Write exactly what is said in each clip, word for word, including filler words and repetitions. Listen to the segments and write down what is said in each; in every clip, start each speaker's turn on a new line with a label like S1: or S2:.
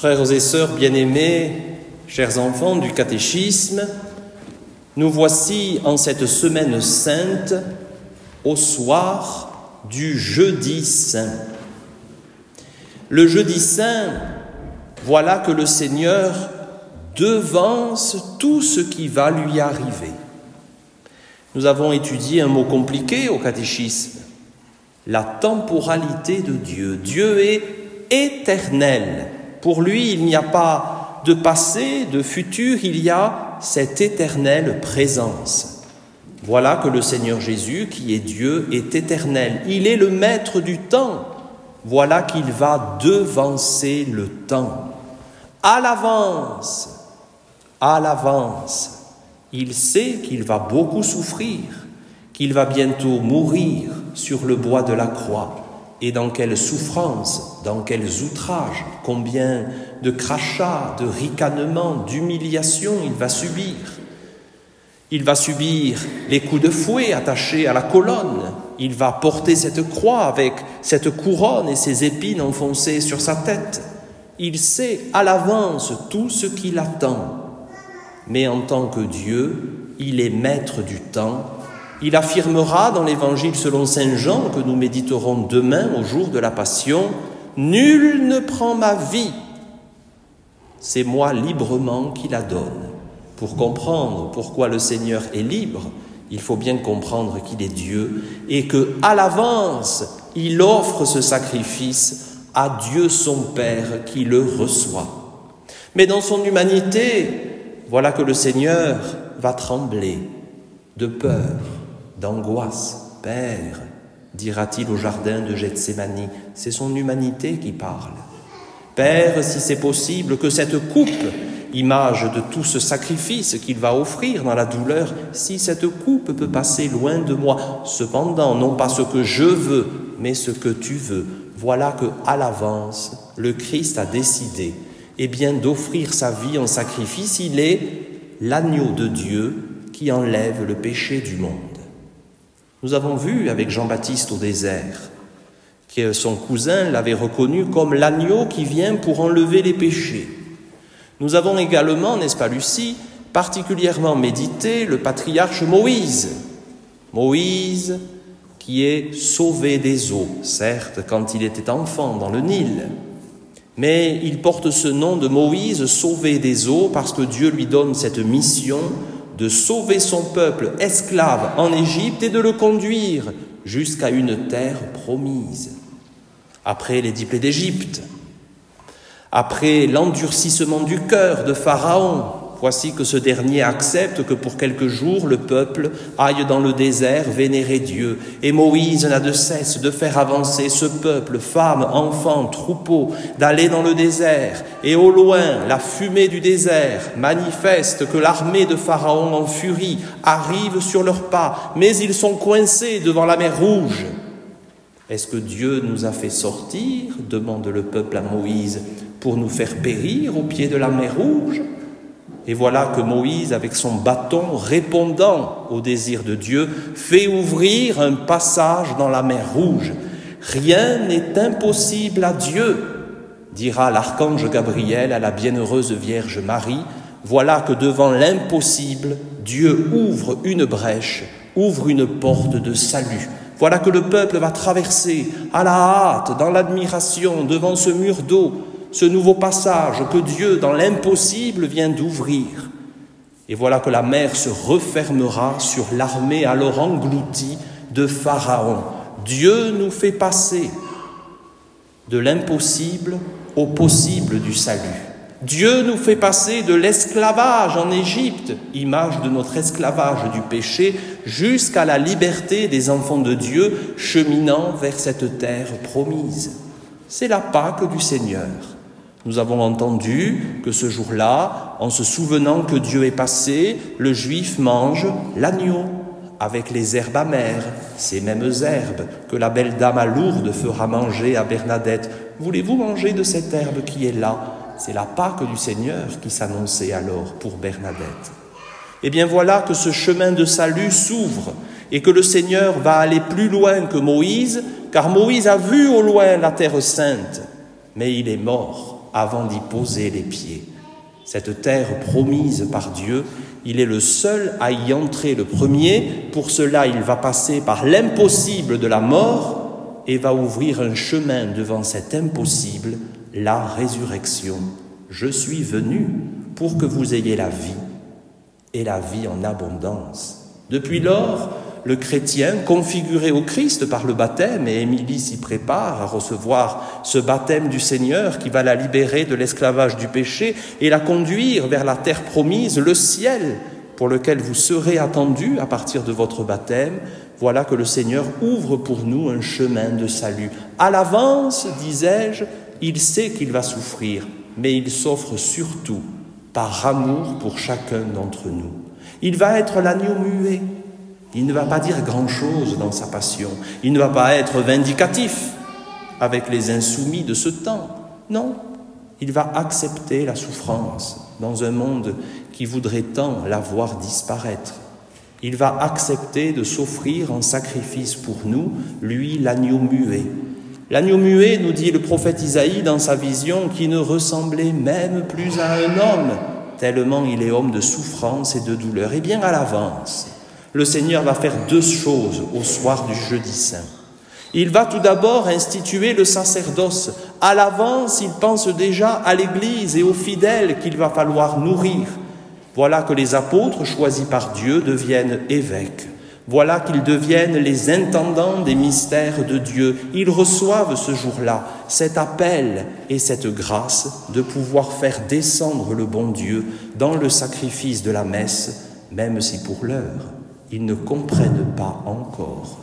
S1: Frères et sœurs bien-aimés, chers enfants du catéchisme, nous voici en cette semaine sainte au soir du jeudi saint. Le jeudi saint, voilà que le Seigneur devance tout ce qui va lui arriver. Nous avons étudié un mot compliqué au catéchisme, la temporalité de Dieu. Dieu est éternel. Pour lui, il n'y a pas de passé, de futur, il y a cette éternelle présence. Voilà que le Seigneur Jésus, qui est Dieu, est éternel. Il est le maître du temps. Voilà qu'il va devancer le temps. À l'avance, à l'avance, il sait qu'il va beaucoup souffrir, qu'il va bientôt mourir sur le bois de la croix. Et dans quelle souffrance, dans quels outrages, combien de crachats, de ricanements, d'humiliations il va subir. Il va subir les coups de fouet attachés à la colonne. Il va porter cette croix avec cette couronne et ses épines enfoncées sur sa tête. Il sait à l'avance tout ce qui l'attend. Mais en tant que Dieu, il est maître du temps. Il affirmera dans l'Évangile selon saint Jean, que nous méditerons demain au jour de la Passion, « Nul ne prend ma vie, c'est moi librement qui la donne. » Pour comprendre pourquoi le Seigneur est libre, il faut bien comprendre qu'il est Dieu et qu'à l'avance, il offre ce sacrifice à Dieu son Père qui le reçoit. Mais dans son humanité, voilà que le Seigneur va trembler de peur, d'angoisse. « Père », dira-t-il au jardin de Gethsémani, c'est son humanité qui parle. « Père, si c'est possible, que cette coupe, image de tout ce sacrifice qu'il va offrir dans la douleur, si cette coupe peut passer loin de moi, cependant, non pas ce que je veux, mais ce que tu veux. » Voilà que, à l'avance, le Christ a décidé, eh bien, d'offrir sa vie en sacrifice. Il est l'agneau de Dieu qui enlève le péché du monde. Nous avons vu avec Jean-Baptiste au désert que son cousin l'avait reconnu comme l'agneau qui vient pour enlever les péchés. Nous avons également, n'est-ce pas Lucie, particulièrement médité le patriarche Moïse. Moïse qui est sauvé des eaux, certes, quand il était enfant dans le Nil. Mais il porte ce nom de Moïse, sauvé des eaux, parce que Dieu lui donne cette mission de sauver son peuple esclave en Égypte et de le conduire jusqu'à une terre promise. Après les dix plaies d'Égypte, après l'endurcissement du cœur de Pharaon, voici que ce dernier accepte que pour quelques jours le peuple aille dans le désert vénérer Dieu. Et Moïse n'a de cesse de faire avancer ce peuple, femmes, enfants, troupeaux, d'aller dans le désert. Et au loin, la fumée du désert manifeste que l'armée de Pharaon en furie arrive sur leurs pas, mais ils sont coincés devant la mer Rouge. Est-ce que Dieu nous a fait sortir, demande le peuple à Moïse, pour nous faire périr au pied de la mer Rouge? Et voilà que Moïse, avec son bâton, répondant au désir de Dieu, fait ouvrir un passage dans la mer Rouge. Rien n'est impossible à Dieu, dira l'archange Gabriel à la bienheureuse Vierge Marie. Voilà que devant l'impossible, Dieu ouvre une brèche, ouvre une porte de salut. Voilà que le peuple va traverser à la hâte, dans l'admiration, devant ce mur d'eau, ce nouveau passage que Dieu, dans l'impossible, vient d'ouvrir. Et voilà que la mer se refermera sur l'armée alors engloutie de Pharaon. Dieu nous fait passer de l'impossible au possible du salut. Dieu nous fait passer de l'esclavage en Égypte, image de notre esclavage du péché, jusqu'à la liberté des enfants de Dieu, cheminant vers cette terre promise. C'est la Pâque du Seigneur. Nous avons entendu que ce jour-là, en se souvenant que Dieu est passé, le juif mange l'agneau avec les herbes amères, ces mêmes herbes que la belle dame à Lourdes fera manger à Bernadette. Voulez-vous manger de cette herbe qui est là? C'est la Pâque du Seigneur qui s'annonçait alors pour Bernadette. Eh bien voilà que ce chemin de salut s'ouvre et que le Seigneur va aller plus loin que Moïse, car Moïse a vu au loin la terre sainte, mais il est mort. avant d'y poser les pieds. Cette terre promise par Dieu, il est le seul à y entrer le premier. Pour cela, il va passer par l'impossible de la mort et va ouvrir un chemin devant cet impossible, la résurrection. Je suis venu pour que vous ayez la vie, et la vie en abondance. Depuis lors, le chrétien, configuré au Christ par le baptême, et Émilie s'y prépare à recevoir ce baptême du Seigneur qui va la libérer de l'esclavage du péché et la conduire vers la terre promise, le ciel, pour lequel vous serez attendus à partir de votre baptême. Voilà que le Seigneur ouvre pour nous un chemin de salut. À l'avance, disais-je, il sait qu'il va souffrir, mais il s'offre surtout par amour pour chacun d'entre nous. Il va être l'agneau muet. Il ne va pas dire grand-chose dans sa passion. Il ne va pas être vindicatif avec les insoumis de ce temps. Non, il va accepter la souffrance dans un monde qui voudrait tant la voir disparaître. Il va accepter de s'offrir en sacrifice pour nous, lui, l'agneau muet. L'agneau muet, nous dit le prophète Isaïe dans sa vision, qui ne ressemblait même plus à un homme, tellement il est homme de souffrance et de douleur. Eh bien, à l'avance, le Seigneur va faire deux choses au soir du jeudi saint. Il va tout d'abord instituer le sacerdoce. À l'avance, il pense déjà à l'Église et aux fidèles qu'il va falloir nourrir. Voilà que les apôtres choisis par Dieu deviennent évêques. Voilà qu'ils deviennent les intendants des mystères de Dieu. Ils reçoivent ce jour-là cet appel et cette grâce de pouvoir faire descendre le bon Dieu dans le sacrifice de la messe, même si pour l'heure, ils ne comprennent pas encore.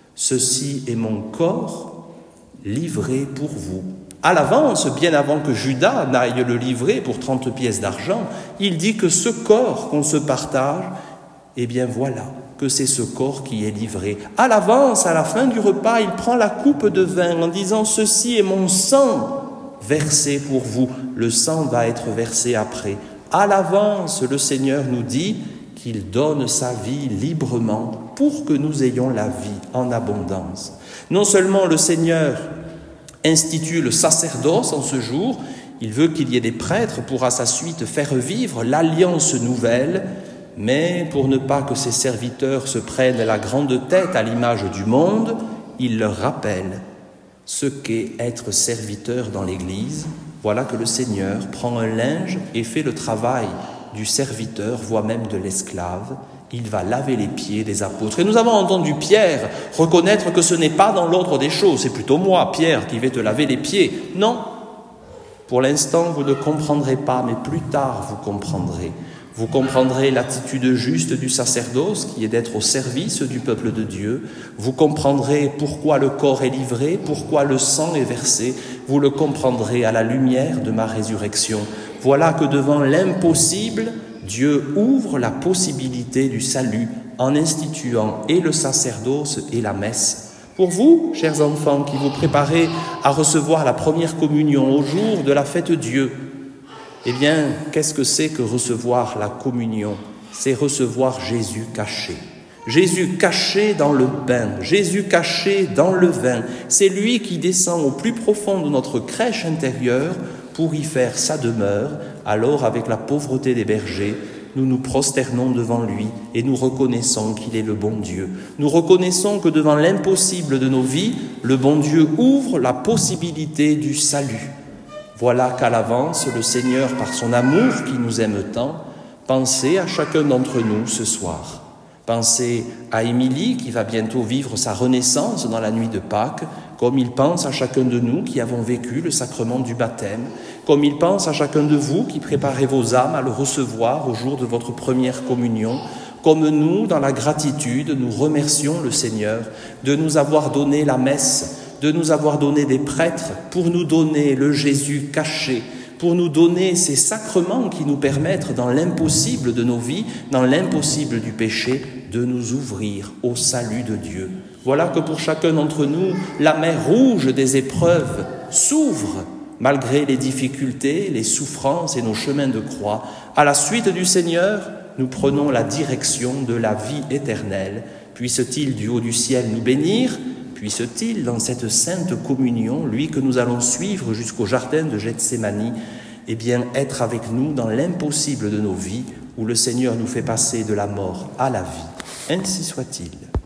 S1: Ceci est mon corps livré pour vous. À l'avance, bien avant que Judas n'aille le livrer pour trente pièces d'argent, il dit que ce corps qu'on se partage, eh bien voilà, que c'est ce corps qui est livré. À l'avance, à la fin du repas, il prend la coupe de vin en disant « Ceci est mon sang versé pour vous ». Le sang va être versé après. À l'avance, le Seigneur nous dit qu'il donne sa vie librement pour que nous ayons la vie en abondance. Non seulement le Seigneur institue le sacerdoce en ce jour, il veut qu'il y ait des prêtres pour à sa suite faire vivre l'alliance nouvelle, mais pour ne pas que ses serviteurs se prennent la grande tête à l'image du monde, il leur rappelle ce qu'est être serviteur dans l'Église. Voilà que le Seigneur prend un linge et fait le travail du serviteur, voire même de l'esclave. Il va laver les pieds des apôtres. Et nous avons entendu Pierre reconnaître que ce n'est pas dans l'ordre des choses. C'est plutôt moi, Pierre, qui vais te laver les pieds. Non, pour l'instant, vous ne comprendrez pas, mais plus tard, vous comprendrez. Vous comprendrez l'attitude juste du sacerdoce, qui est d'être au service du peuple de Dieu. Vous comprendrez pourquoi le corps est livré, pourquoi le sang est versé. Vous le comprendrez à la lumière de ma résurrection. Voilà que devant l'impossible, Dieu ouvre la possibilité du salut en instituant et le sacerdoce et la messe. Pour vous, chers enfants, qui vous préparez à recevoir la première communion au jour de la fête Dieu, eh bien, qu'est-ce que c'est que recevoir la communion? C'est recevoir Jésus caché. Jésus caché dans le pain, Jésus caché dans le vin. C'est lui qui descend au plus profond de notre crèche intérieure pour y faire sa demeure. Alors, avec la pauvreté des bergers, nous nous prosternons devant lui et nous reconnaissons qu'il est le bon Dieu. Nous reconnaissons que devant l'impossible de nos vies, le bon Dieu ouvre la possibilité du salut. Voilà qu'à l'avance, le Seigneur, par son amour qui nous aime tant, pensez à chacun d'entre nous ce soir. Pensez à Émilie qui va bientôt vivre sa renaissance dans la nuit de Pâques, comme il pense à chacun de nous qui avons vécu le sacrement du baptême, comme il pense à chacun de vous qui préparez vos âmes à le recevoir au jour de votre première communion, comme nous, dans la gratitude, nous remercions le Seigneur de nous avoir donné la messe, de nous avoir donné des prêtres pour nous donner le Jésus caché, pour nous donner ces sacrements qui nous permettent, dans l'impossible de nos vies, dans l'impossible du péché, de nous ouvrir au salut de Dieu. Voilà que pour chacun d'entre nous, la mer rouge des épreuves s'ouvre, malgré les difficultés, les souffrances et nos chemins de croix. À la suite du Seigneur, nous prenons la direction de la vie éternelle. Puisse-t-il du haut du ciel nous bénir, puisse-t-il, dans cette sainte communion, lui que nous allons suivre jusqu'au jardin de Gethsémani, eh bien, être avec nous dans l'impossible de nos vies, où le Seigneur nous fait passer de la mort à la vie. Ainsi soit-il.